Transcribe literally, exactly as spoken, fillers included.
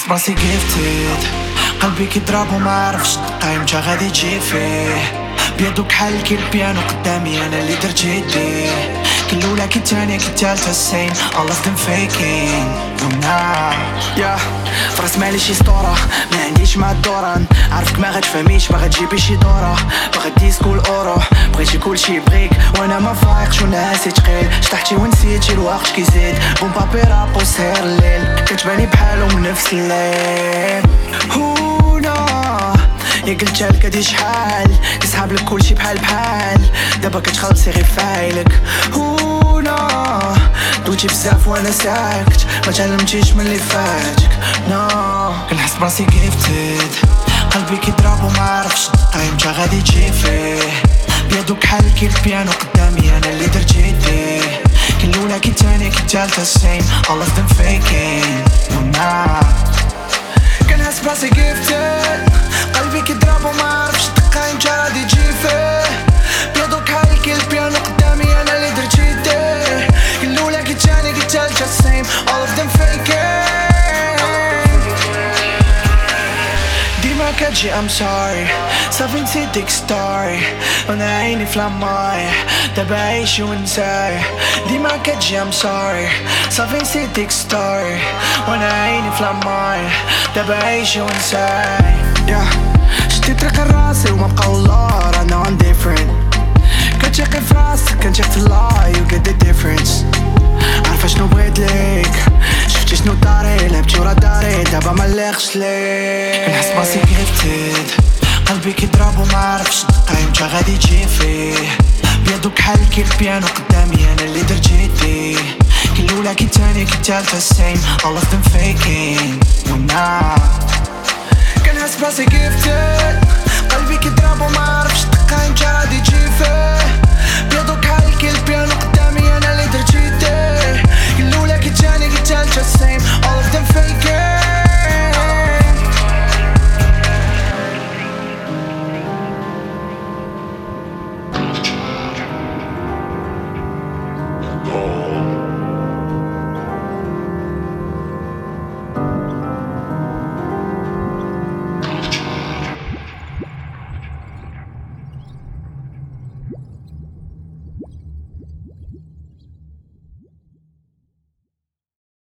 كنحس براسي gifted، قلبي كيضرب وما عرفش دقة امتى غادي تجي فيه. بيدو كحال كي البيانو قدامي انا اللي درت يدي، كي الاولى كي التانية كي التالتة السيم all of them faking ونا يا فراس مالي شي سطورة ما عنديش مع الدوران، عارفك ما غتفهميش باغا تجيبي شي دورة، باغا ديسكو الاورو بغيتي كلشي يبغيك وانا ما فايقش وناسي تقيل، شطحتي ونسيتي الوقت كيزيد بوم بابي راب وسهر الليل، كتباني بحالهم نفس الليل هونا يا قلتها لك هادي شحال كسحاب لك كلشي بحال بحال، دابا كتخلصي غير فايلك هونا دوتي بزاف وانا ساكت ما تعلمتيش من اللي فاتك نو no. كنحس براسي gifted، قلبي كيضرب وما عرفش دقة امتى غادي تجي فيه. بيدو كحال كي البيانو قدامي انا اللي درت يدي، كي الاولى كي التانية كي التالتة السيم all of them faking ونا كنحس براسي gifted، قلبي كيضرب وما عرفش دقة امتى غادي تجي فيه. بيدو كحال كي البيانو قدامي انا اللي درت يدي، كي الاولى كي التانية كي التالتة السيم all of them faking. ديما كتجي I'm sorry صافي نسيت ديك ستاري وانا عيني في لماي دابا عايش ونساي. ديما كتجي I'm sorry صافي نسيت ديك ستاري وانا عيني في لماي دابا عايش ونساي. شديت طريق راسي وما بقى والله رانا I'm different، كنتيقي في راسك كنتيق في الله you get the difference. عارفة شنو بغيت ليك شفتي شنو داري لعبتي ورا داري دابا مليقش ليك. كنحس براسي gifted، قلبي كيضرب وما عرفش دقة امتى غادي تجي فيه. بيدو كحال كي البيانو قدامي انا اللي درت يدي، كي الاولى كي التانية كي التالتة السيم all of them faking ونا كنحس براسي gifted، قلبي كيضرب وما عرفش دقة امتى غادي تجي فيه.